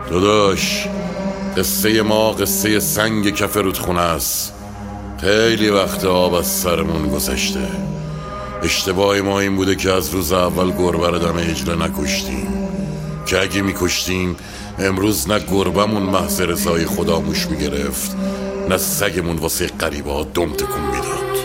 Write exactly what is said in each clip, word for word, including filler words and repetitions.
داداش، قصه ما قصه سنگ کف رودخونه است. خیلی وقت آب از سرمون گذشته. اشتباه ما این بوده که از روز اول گربه رو دم عجله نکشتیم، که اگه میکشتیم امروز نه گربمون محض رضای خدا موش میگرفت، نه سگمون واسه غریبه ها دم تکون میداد.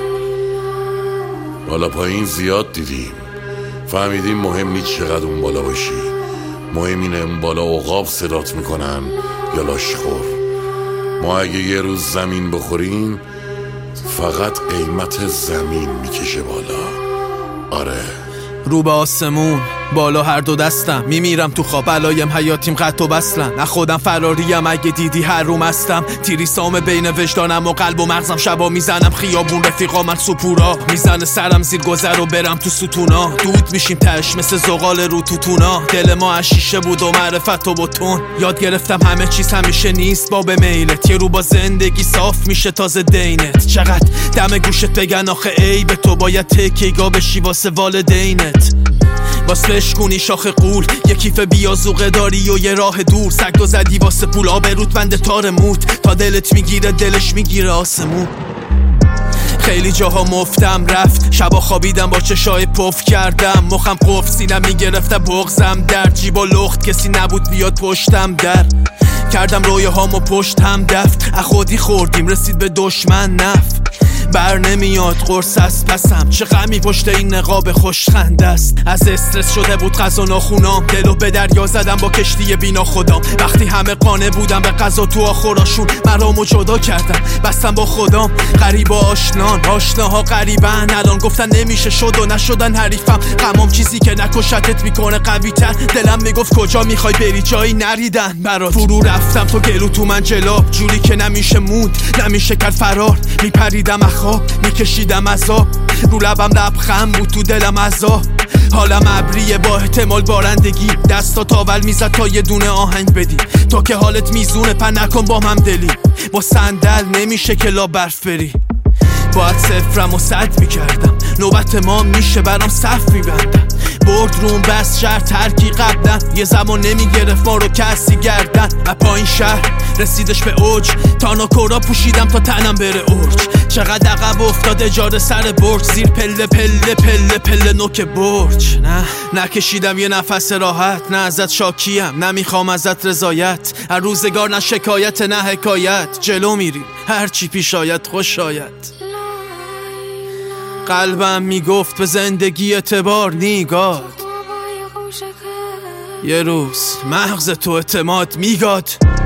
بالا پایین زیاد دیدیم، فهمیدیم مهم نیست چقدر اون بالا باشی، مهم اینه اون بالا عقاب صدات میکنن یا لاشخور. ما اگه یه روز زمین بخوریم فقط قیمت زمین میکشه بالا. آره، رو به آسمون بالا هر دو دستم، میمیرم تو خواب بلایم حیاتیم قط و بسلن. نه خودم فراریم اگه دیدی هر روم هستم، تیری سام بین وجدانم و قلب و مغزم. شبا میزنم خیابون رفیقا من سپورا، میزنه سرم زیر گذر و برم تو ستونا. دود میشیم تش مثل زغال رو توتونا، دل ما از شیشه بود و معرفت و بتون. یاد گرفتم همه چیز همیشه نیست باب میلت، یه رو با زندگی صاف میشه تازه دینت. چقدر دم گوشت بگن آخه ای به تو باید تکیگا بشی واسه والدینت. واسه بشکونی شاخ قول یه کیف بیازوقه داری و یه راه دور. سگ دو زدی واسه پول آبروت بنده تار موت، تا دلت میگیره دلش میگیره آسمون. خیلی جاها مفتم رفت، شبا خوابیدم با چشای پف کردم. مخم قفل سینم میگرفته بغزم در جیب و لخت، کسی نبود بیاد پشتم در. کردم رویه هامو پشت هم دفت، اخودی خوردیم رسید به دشمن نفت. بر نمیاد قرص از پسم، چه غمی پشت این نقاب خوشخنده است. از استرس شده بود غذا ناخونام، دلو به دریا زدم با کشتی بینا خودم. وقتی همه قانه بودم به غذا تو آخوراشون، مرامو جدا کردم بستم با خودم. غریبا آشنان، آشناها غریبن، الان گفتن نمیشه شد و نشدن حریفم. غمام چیزی که نکشتت میکنه قوی تر، دلم میگفت کجا میخوای بری جایی نریدن برات. فرو رفتم تو گلو تو من جلاب، جوری که نمیشه موند نمیشه کرد فرار. میپریدم خواب میکشیدم عذاب، رو لبم لبخند بود تو دلم عذاب. حالم ابریه با احتمال بارندگی، دستا تاول میزد تا یه دونه آهنگ بدی. تو که حالت میزونه پن نکن با هم دلی، با صندل نمیشه که لا برف بری. باید صفرم و صد میکردم، نوبت ما میشه برام صف میبندم. برد روم بس شهر ترکی قبلا، یه زمان نمیگرفت ما رو کسی گردن. و پایین شهر رسیدش به اوج، تانا کورا پوشیدم تا تنم بره اوج. چقدر عقب افتاد اجاره سر برج، زیر پله پله پله پله نوک برج. نه نکشیدم یه نفس راحت، نه ازت شاکیم نمیخوام ازت رضایت. هر روزگار نه شکایت نه حکایت، جلو میریم هر چی پیش آید خوش آید. قلبم میگفت به زندگی اعتبار نیگاد، یه روز مغز تو اعتماد میگاد.